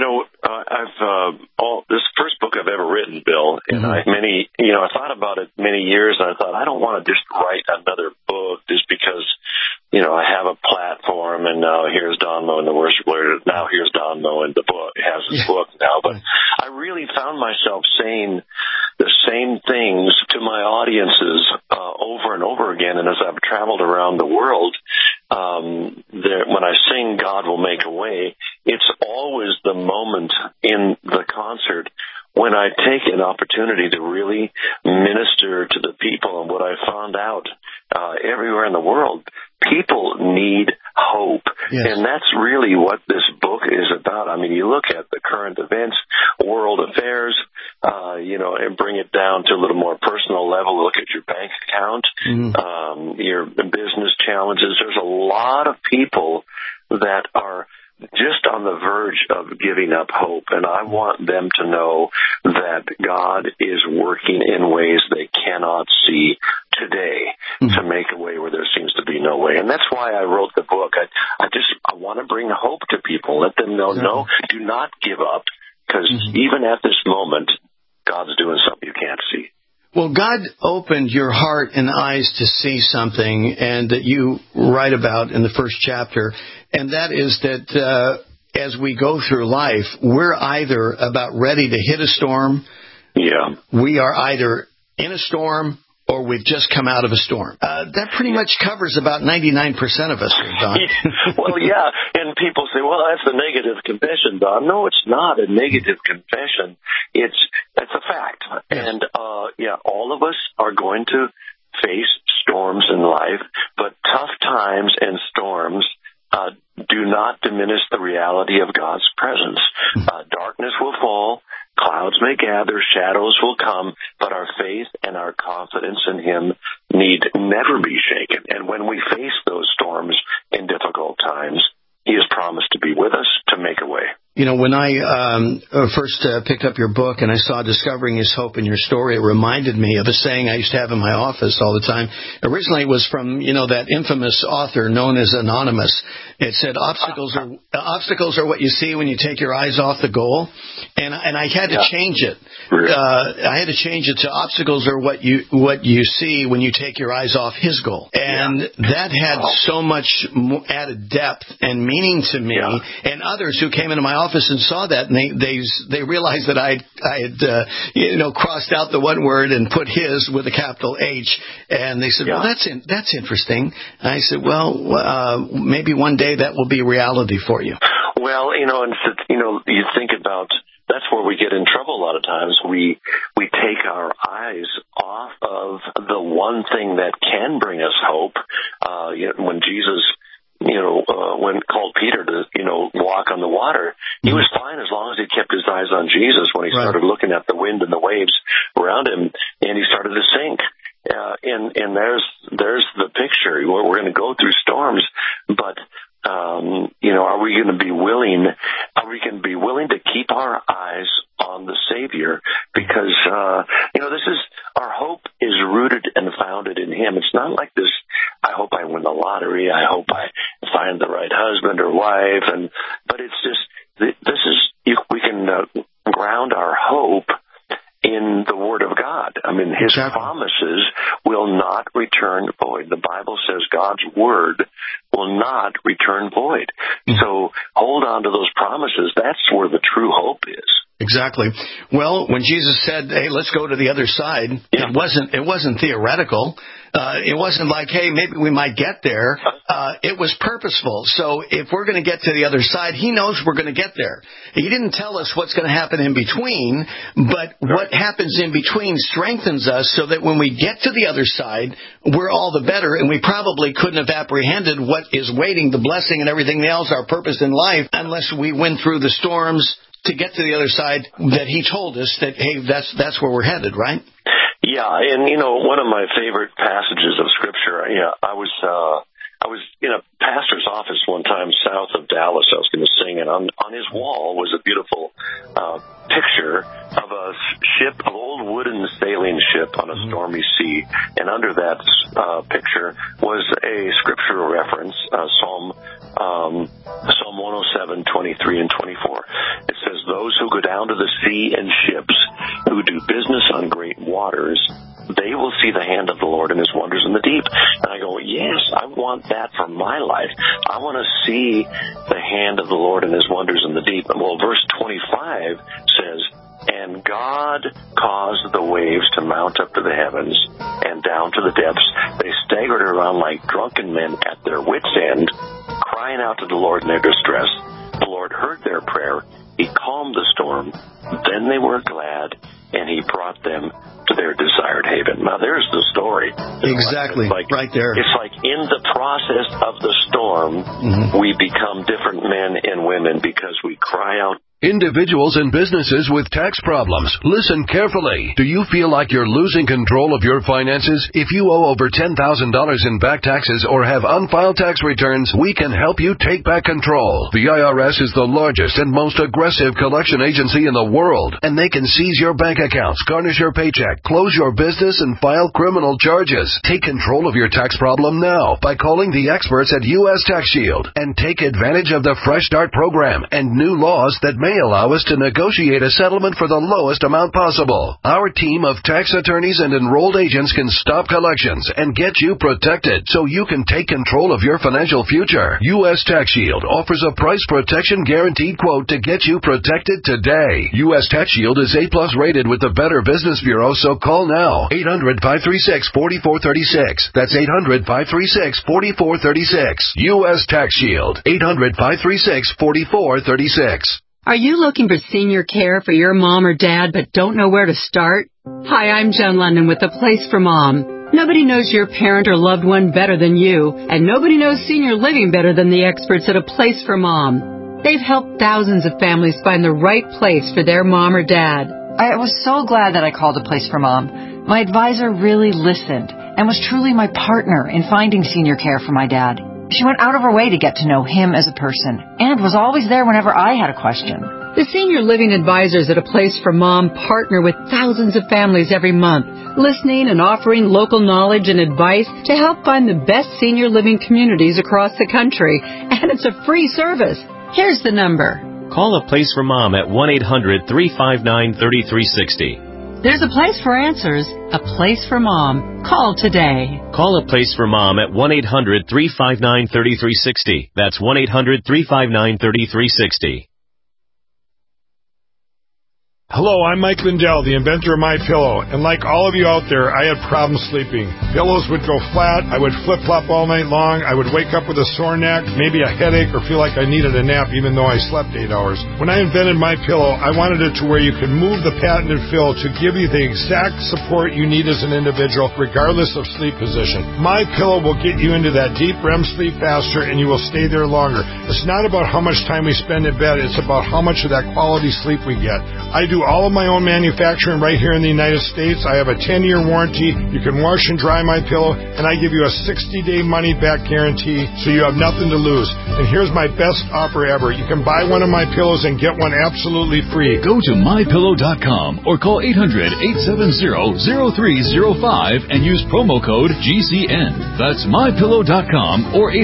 I've this first book I've ever written, Bill, and I thought about it many years, and I thought I don't want to just write another book just because I have a platform, and now here's Don Moen, the worship leader. Now here's Don Moen, the book has his book now. But I really found myself saying the same things to my audiences over and over again. And as I've traveled around the world, when I sing "God Will Make a Way," it's always the moment in the concert when I take an opportunity to really minister to the people. And what I found out everywhere in the world, people need hope. Yes. And that's really what this book is about. I mean, you look at the current events, world affairs, and bring it down to a little more personal level. Look at your bank account, your business challenges. There's a lot of people that are just on the verge of giving up hope, and I want them to know that God is working in ways they cannot see today to make a way where there seems to be no way. And that's why I wrote the book. I want to bring hope to people, let them know, no, do not give up, because even at this moment, God's doing something you can't see. Well, God opened your heart and eyes to see something, and that you write about in the first chapter, and that is that as we go through life, we're either about ready to hit a storm, we are either in a storm, or we've just come out of a storm. That pretty much covers about 99% of us, Don. Well, yeah, and people say, well, that's a negative confession, Don. No, it's not a negative confession. It's a fact. And, all of us are going to face storms in life, but tough times and storms do not diminish the reality of God's presence. Darkness will fall, clouds may gather, shadows will come, but our faith and our confidence in Him need never be shaken. And when we face those storms in difficult times, He has promised to be with us to make a way. When I first picked up your book and I saw Discovering His Hope in your story, it reminded me of a saying I used to have in my office all the time. Originally it was from, that infamous author known as Anonymous. It said, obstacles are what you see when you take your eyes off the goal. and I had to change it. I had to change it to obstacles are what you see when you take your eyes off His goal, and that had so much added depth and meaning to me, and others who came into my office and saw that, and they realized that I had crossed out the one word and put His with a capital H, and they said, well, that's interesting. And I said, well, maybe one day that will be a reality for you. Well, you think about, that's where we get in trouble a lot of times. We take our eyes off of the one thing that can bring us hope. When Jesus, when called Peter to, walk on the water, he was fine as long as he kept his eyes on Jesus. When he started looking at the wind and the waves around him, and he started to sink. And there's the picture. We're going to go through storms, but are we going to be willing? Are we going to be willing to keep our eyes on the Savior? Because this is our hope is rooted and founded in Him. It's not like this. I hope I win the lottery. I hope I find the right husband or wife. But it's just we can ground our hope in the Word of God. I mean, His promises will not return void. The Bible says God's Word will not return void. So hold on to those promises. That's where the true hope is. Exactly. Well, when Jesus said, "Hey, let's go to the other side," it wasn't theoretical. It wasn't like, "Hey, maybe we might get there." It was purposeful. So if we're going to get to the other side, He knows we're going to get there. He didn't tell us what's going to happen in between, but what happens in between strengthens us so that when we get to the other side, we're all the better, and we probably couldn't have apprehended what is waiting, the blessing and everything else, our purpose in life, unless we went through the storms to get to the other side that He told us that, hey, that's where we're headed, right? Yeah, and one of my favorite passages of Scripture, I was in a pastor's office one time south of Dallas. I was going to sing, and on his wall was a beautiful picture of a ship, an old wooden sailing ship on a stormy sea, and under that picture was a scriptural reference, Psalm 107, 23 and 24. It says, "Those who go down to the sea in ships, who do business on great waters, they will see the hand of the Lord and His wonders in the deep." And I go, yes, I want that for my life. I want to see the hand of the Lord and His wonders in the deep. And well, verse 25 says, "And God caused the waves to mount up to the heavens and down to the depths. They staggered around like drunken men at their wits' end, crying out to the Lord in their distress. The Lord heard their prayer. He calmed the storm. Then they were glad, and He brought them to their desired haven." Now, there's the story. Exactly, right there. It's like in the process of the storm, we become different men and women because we cry out. Individuals and businesses with tax problems, listen carefully. Do you feel like you're losing control of your finances? If you owe over $10,000 in back taxes or have unfiled tax returns, we can help you take back control. The IRS is the largest and most aggressive collection agency in the world, and they can seize your bank accounts, garnish your paycheck, close your business, and file criminal charges. Take control of your tax problem now by calling the experts at U.S. Tax Shield and take advantage of the Fresh Start program and new laws that may allow us to negotiate a settlement for the lowest amount possible. Our team of tax attorneys and enrolled agents can stop collections and get you protected so you can take control of your financial future. U.S. Tax Shield offers a price protection guaranteed quote to get you protected today. U.S. Tax Shield is A+ rated with the Better Business Bureau, so call now. 800-536-4436. That's 800-536-4436. U.S. Tax Shield. 800-536-4436. Are you looking for senior care for your mom or dad but don't know where to start? Hi, I'm Jen London with A Place for Mom. Nobody knows your parent or loved one better than you, and nobody knows senior living better than the experts at A Place for Mom. They've helped thousands of families find the right place for their mom or dad. I was so glad that I called A Place for Mom. My advisor really listened and was truly my partner in finding senior care for my dad. She went out of her way to get to know him as a person and was always there whenever I had a question. The senior living advisors at A Place for Mom partner with thousands of families every month, listening and offering local knowledge and advice to help find the best senior living communities across the country. And it's a free service. Here's the number. Call A Place for Mom at 1-800-359-3360. There's a place for answers, a place for Mom. Call today. Call A Place for Mom at 1-800-359-3360. That's 1-800-359-3360. Hello, I'm Mike Lindell, the inventor of MyPillow, and like all of you out there, I had problems sleeping. Pillows would go flat, I would flip-flop all night long, I would wake up with a sore neck, maybe a headache, or feel like I needed a nap even though I slept 8 hours. When I invented MyPillow, I wanted it to where you could move the patented fill to give you the exact support you need as an individual, regardless of sleep position. MyPillow will get you into that deep REM sleep faster, and you will stay there longer. It's not about how much time we spend in bed, it's about how much of that quality sleep we get. I do all of my own manufacturing right here in the United States. I have a 10-year warranty. You can wash and dry my pillow, and I give you a 60-day money-back guarantee, so you have nothing to lose. And here's my best offer ever. You can buy one of my pillows and get one absolutely free. Go to MyPillow.com or call 800-870-0305 and use promo code GCN. That's MyPillow.com or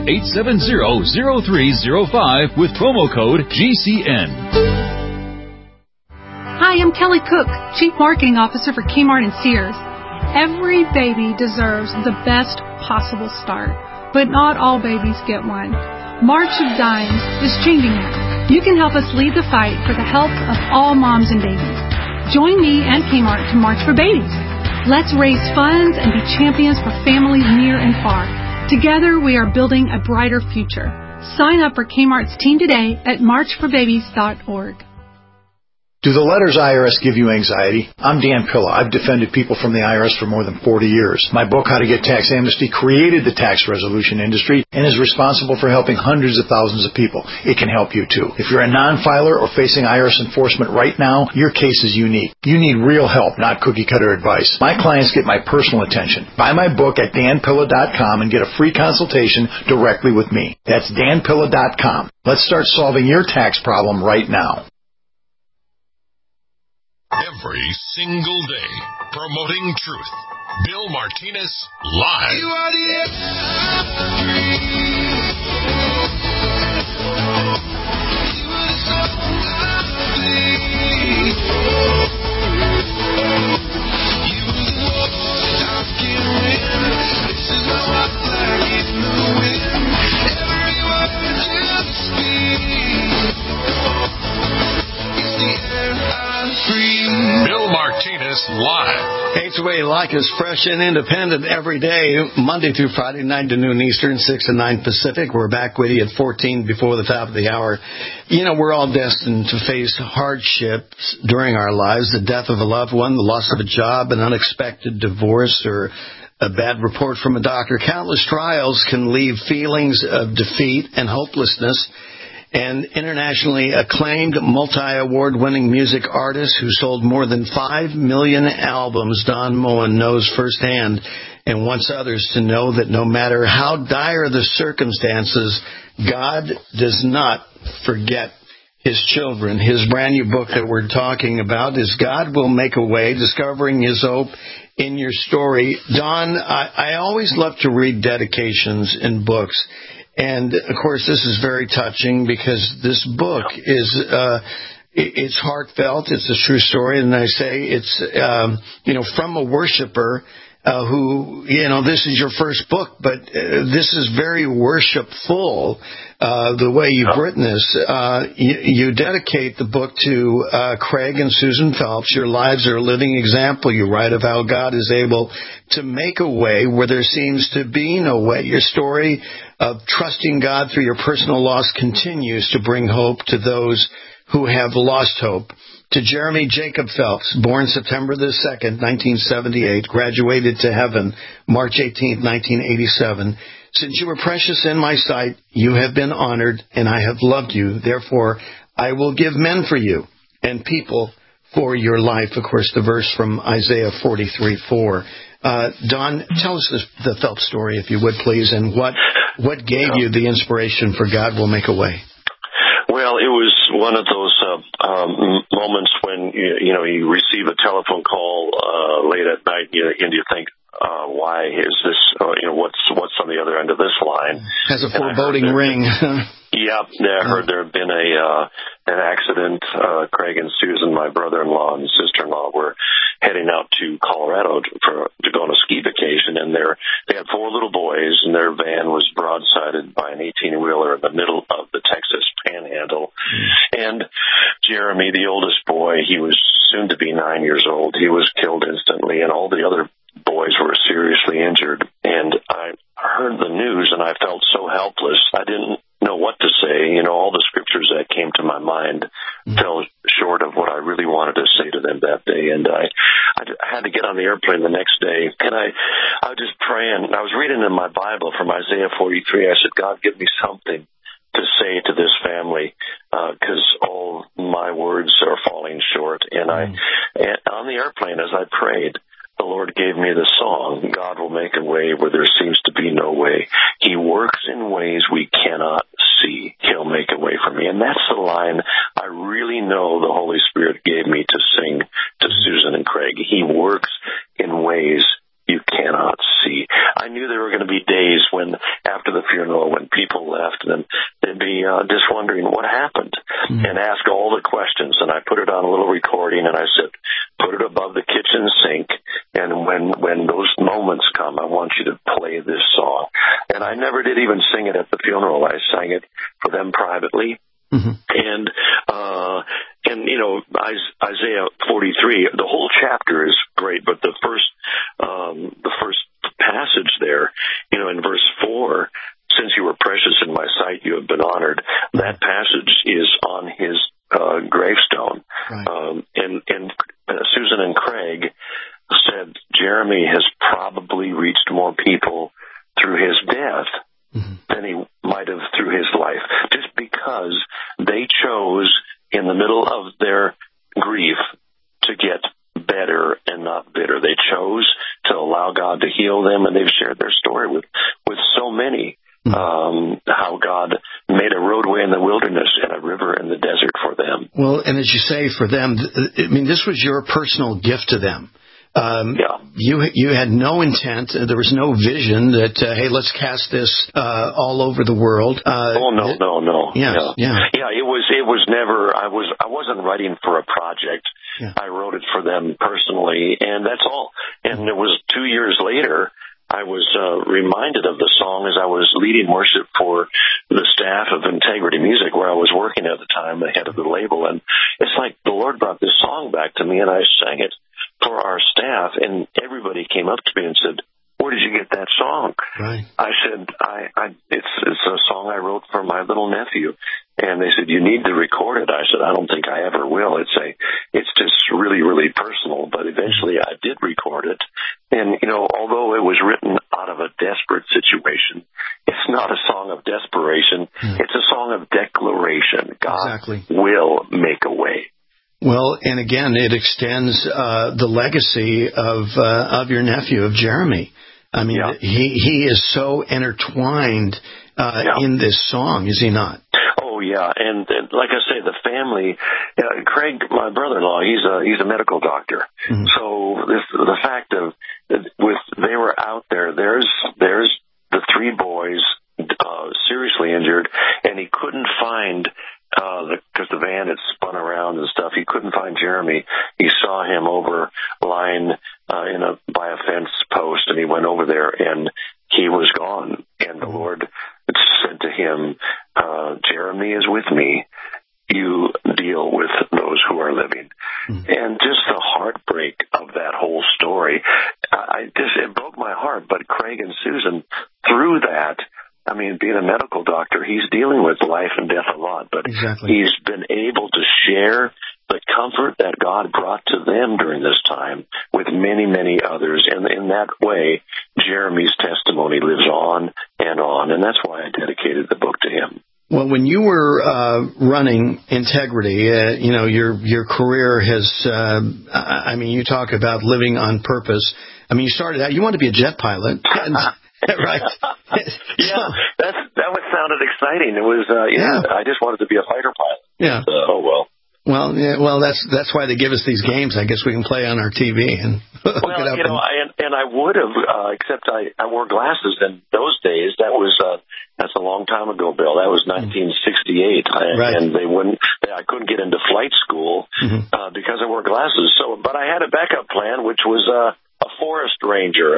800-870-0305 with promo code GCN. Hi, I'm Kelly Cook, Chief Marketing Officer for Kmart and Sears. Every baby deserves the best possible start, but not all babies get one. March of Dimes is changing now. You can help us lead the fight for the health of all moms and babies. Join me and Kmart to March for Babies. Let's raise funds and be champions for families near and far. Together, we are building a brighter future. Sign up for Kmart's team today at marchforbabies.org. Do the letters IRS give you anxiety? I'm Dan Pilla. I've defended people from the IRS for more than 40 years. My book, How to Get Tax Amnesty, created the tax resolution industry and is responsible for helping hundreds of thousands of people. It can help you, too. If you're a non-filer or facing IRS enforcement right now, your case is unique. You need real help, not cookie-cutter advice. My clients get my personal attention. Buy my book at danpilla.com and get a free consultation directly with me. That's danpilla.com. Let's start solving your tax problem right now. Every single day, promoting truth. Bill Martinez, live. You are the Bill Martinez live. Hey, it's the way you like us, fresh and independent every day, Monday through Friday, 9 to noon Eastern, 6 to 9 Pacific. We're back with you at 14 before the top of the hour. You know, we're all destined to face hardships during our lives, the death of a loved one, the loss of a job, an unexpected divorce, or a bad report from a doctor. Countless trials can leave feelings of defeat and hopelessness. And internationally acclaimed multi-award-winning music artist who sold more than 5 million albums, Don Moen knows firsthand and wants others to know that no matter how dire the circumstances, God does not forget His children. His brand new book that we're talking about is God Will Make a Way, Discovering His Hope in Your Story. Don, I always love to read dedications in books. And, of course, this is very touching because this book is it's heartfelt. It's a true story. And I say it's, from a worshiper who, this is your first book, but this is very worshipful, the way you've written this. You dedicate the book to Craig and Susan Phelps. Your lives are a living example. You write of how God is able to make a way where there seems to be no way. Your story of trusting God through your personal loss continues to bring hope to those who have lost hope. To Jeremy Jacob Phelps, born September the 2nd, 1978, graduated to heaven March 18th, 1987. Since you were precious in my sight, you have been honored, and I have loved you. Therefore, I will give men for you and people for your life. Of course, the verse from Isaiah 43:4. Don, tell us the Phelps story, if you would, please, and what gave you the inspiration for God Will Make a Way? Well, it was one of those moments when you receive a telephone call late at night, and you think, why is this? What's on the other end of this line? Has a foreboding ring. Yeah, I heard there had been an accident. Craig and Susan, my brother-in-law and sister-in-law, were heading out to Colorado to go on a ski vacation, and they had 4 little boys, and their van was broadsided by an 18-wheeler in the middle of the Texas Panhandle. And Jeremy, the oldest boy, he was soon to be 9 years old. He was killed instantly, and all the other boys were seriously injured. And I heard the news, and I felt so helpless. I didn't know what to say. All the scriptures that came to my mind fell short of what I really wanted to say to them that day. And I had to get on the airplane the next day, and I was just praying. I was reading in my Bible from Isaiah 43. I said, God, give me something to say to this family, because all my words are falling short. And on the airplane, as I prayed, the Lord gave me the song, God will make a way where there seems to be no way. He works in ways we cannot see. He'll make a way for me. And that's the line I really know the Holy Spirit gave me to sing to Susan and Craig. He works in ways you cannot see. I knew there were going to be days when, after the funeral, when people left, and they'd be just wondering what happened and ask all the questions. And I put it on a little recording, and I said, put it above the kitchen sink, and when those moments come, I want you to play this song. And I never did even sing it at the funeral. I sang it for them privately. And Isaiah 43, the whole chapter is great, but the first passage there, in verse 4, since you were precious in my sight, you have been honored. That passage is on his gravestone. Right. And Susan and Craig said Jeremy has probably reached more people through his death than he might have through his life, just because they chose in the middle of their grief to get better and not bitter. They chose to allow God to heal them, and they've shared their story with so many, how God made a roadway in the wilderness and a river in the desert for them. Well, and as you say, for them, this was your personal gift to them. You had no intent. There was no vision that, hey, let's cast this all over the world. No. Yeah. It was never. I wasn't writing for a project. Yeah. I wrote it for them personally, and that's all. And it was 2 years later, I was reminded of the song as I was leading worship for the staff of Integrity Music, where I was working at the time, the head of the label. And it's like the Lord brought this song back to me, and I sang it for our staff, and everybody came up to me and said, where did you get that song? Right. I said, it's a song I wrote for my little nephew. And they said, you need to record it. I said, I don't think I ever will. It's just really, really personal. But eventually I did record it. And, although it was written out of a desperate situation, it's not a song of desperation. It's a song of declaration. God will make a way. Well, and again, it extends the legacy of your nephew, of Jeremy. I mean, he is so intertwined in this song, is he not? Oh, yeah. And like I say, the family, Craig, my brother-in-law, he's a medical doctor. So the fact of they were out there, there's the 3 boys seriously injured, and he couldn't find, because the van had spun around and stuff, he couldn't find Jeremy. He saw him over lying by a fence post, and he went over there, and he was gone. And the Lord said to him, Jeremy is with me. You deal with those who are living. And just the heartbreak of that whole story, it broke my heart. But Craig and Susan, through that, I mean, being a medical doctor, he's dealing with life and death a lot, but he's been able to share the comfort that God brought to them during this time with many, many others. And in that way, Jeremy's testimony lives on, and that's why I dedicated the book to him. Well, when you were running Integrity, your career has, you talk about living on purpose. I mean, you started out, you wanted to be a jet pilot. Right. Yeah, that sounded exciting. It was, I just wanted to be a fighter pilot. Yeah. Well, that's why they give us these games. I guess we can play on our TV and. And I would have, except I wore glasses in those days. That's a long time ago, Bill. That was 1968, and I couldn't get into flight school because I wore glasses. So, but I had a backup plan, which was a forest ranger.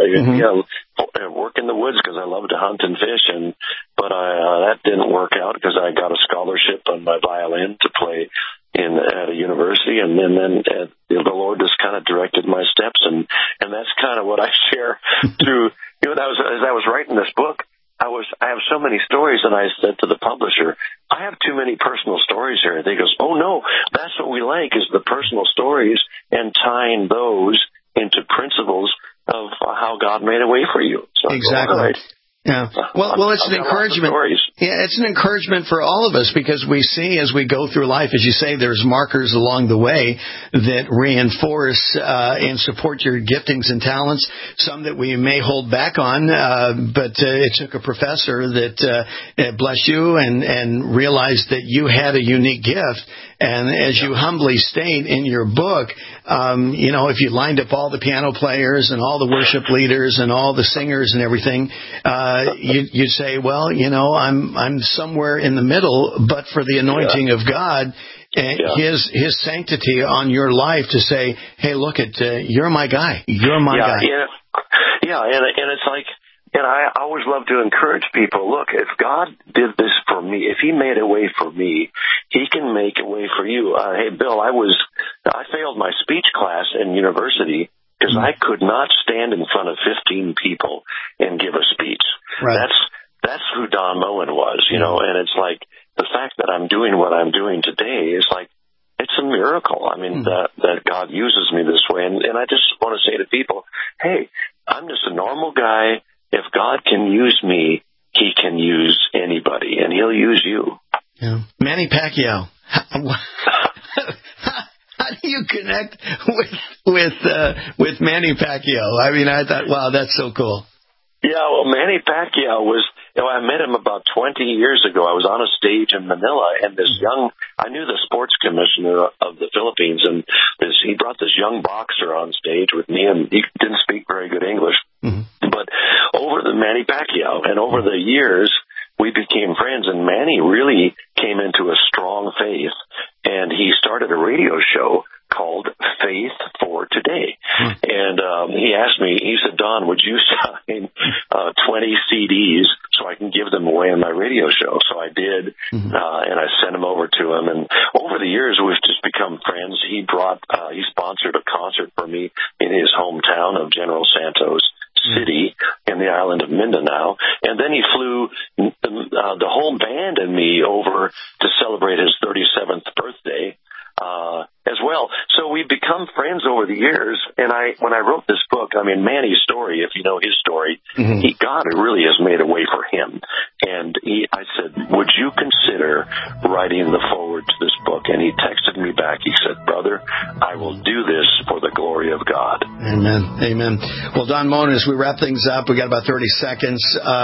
Work in the woods because I loved to hunt and fish, but that didn't work out because I got a scholarship on my violin to play at a university, and then the Lord just kind of directed my steps, and that's kind of what I share through. As I was writing this book, I have so many stories, and I said to the publisher, I have too many personal stories here. And he goes, oh no, that's what we like, is the personal stories and tying those into principles of how God made a way for you. So exactly. All right. Yeah. Well, it's an encouragement. Yeah, it's an encouragement for all of us, because we see as we go through life, as you say, there's markers along the way that reinforce and support your giftings and talents. Some that we may hold back on, but it took a professor that blessed you and realized that you had a unique gift. And as you humbly state in your book, if you lined up all the piano players and all the worship leaders and all the singers and everything, you'd say, well, I'm somewhere in the middle, but for the anointing of God and His sanctity on your life to say, hey, look you're my guy. You're my guy. Yeah, and it's like, and I always love to encourage people, look, if God did this for me, if He made a way for me, He can make a way for you. Hey, Bill, I failed my speech class in university because I could not stand in front of 15 people and give a speech. Right. That's who Don Moen was, and it's like the fact that I'm doing what I'm doing today is like, it's a miracle. I mean, that God uses me this way. And I just want to say to people, hey, I'm just a normal guy. If God can use me, He can use anybody, and He'll use you. Yeah. Manny Pacquiao. How do you connect with Manny Pacquiao? I mean, I thought, wow, that's so cool. Yeah, well, Manny Pacquiao was, I met him about 20 years ago. I was on a stage in Manila, and I knew the sports commissioner of the Philippines, and he brought this young boxer on stage with me, and he didn't speak very good English. But over the Manny Pacquiao, and over the years, we became friends, and Manny really came into a strong faith, and he started a radio show called Faith for Today. And he asked me, he said, Don, would you sign 20 CDs so I can give them away on my radio show? So I did, and I sent them over to him. And over the years, we've just become friends. He sponsored a concert for me in his hometown of General Santos City in the island of Mindanao, and then he flew the whole band and me over to celebrate his 37th birthday as well. So we've become friends over the years, and when I wrote this book, I mean, Manny's story, if you know his story, God really has made a way for him. And I said, would you consider writing the foreword to this book? And he texted me back. He said, brother, I will do this for the glory of God. Amen. Well, Don Moen, as we wrap things up, we got about 30 seconds.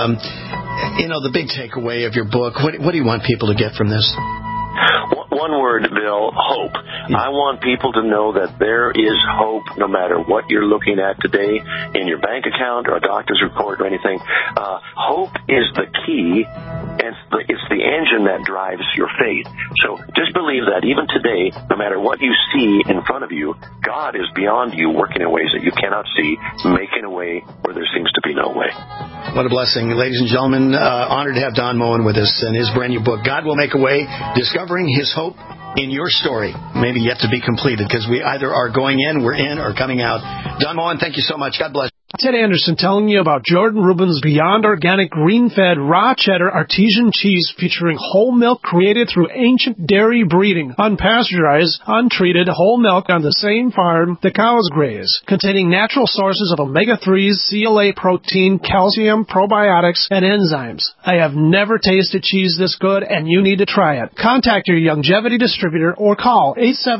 The big takeaway of your book, what do you want people to get from this? One word, Bill, hope. I want people to know that there is hope no matter what you're looking at today in your bank account or a doctor's report or anything. Hope is the key, and it's the engine that drives your faith. So just believe that even today, no matter what you see in front of you, God is beyond you, working in ways that you cannot see, making a way where there seems to be no way. What a blessing. Ladies and gentlemen, honored to have Don Moen with us and his brand new book, God Will Make a Way, Discovering His Hope in Your Story. Maybe yet to be completed, because we either are going in, we're in, or coming out. Don Moen, thank you so much. God bless. Ted Anderson telling you about Jordan Rubin's Beyond Organic Green-Fed Raw Cheddar Artesian Cheese, featuring whole milk created through ancient dairy breeding, unpasteurized, untreated whole milk on the same farm the cows graze, containing natural sources of omega-3s, CLA protein, calcium, probiotics, and enzymes. I have never tasted cheese this good, and you need to try it. Contact your Youngevity distributor or call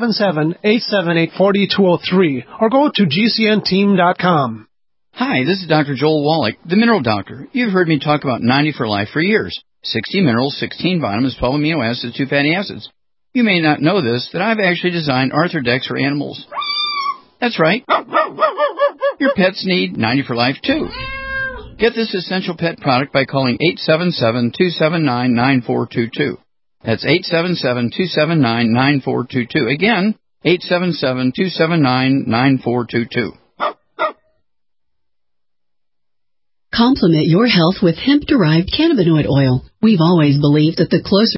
877-878-4203 or go to GCNteam.com. Hi, this is Dr. Joel Wallach, the Mineral Doctor. You've heard me talk about 90 for Life for years. 60 minerals, 16 vitamins, 12 amino acids, 2 fatty acids. You may not know this, that I've actually designed Arthrodex for animals. That's right. Your pets need 90 for Life, too. Get this essential pet product by calling 877-279-9422. That's 877-279-9422. Again, 877-279-9422. Complement your health with hemp-derived cannabinoid oil. We've always believed that the closer